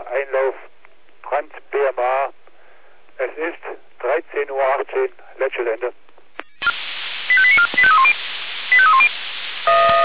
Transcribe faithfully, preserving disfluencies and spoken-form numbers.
Einlauf Trans-B M A. Es ist dreizehn Uhr achtzehn, Letschelende.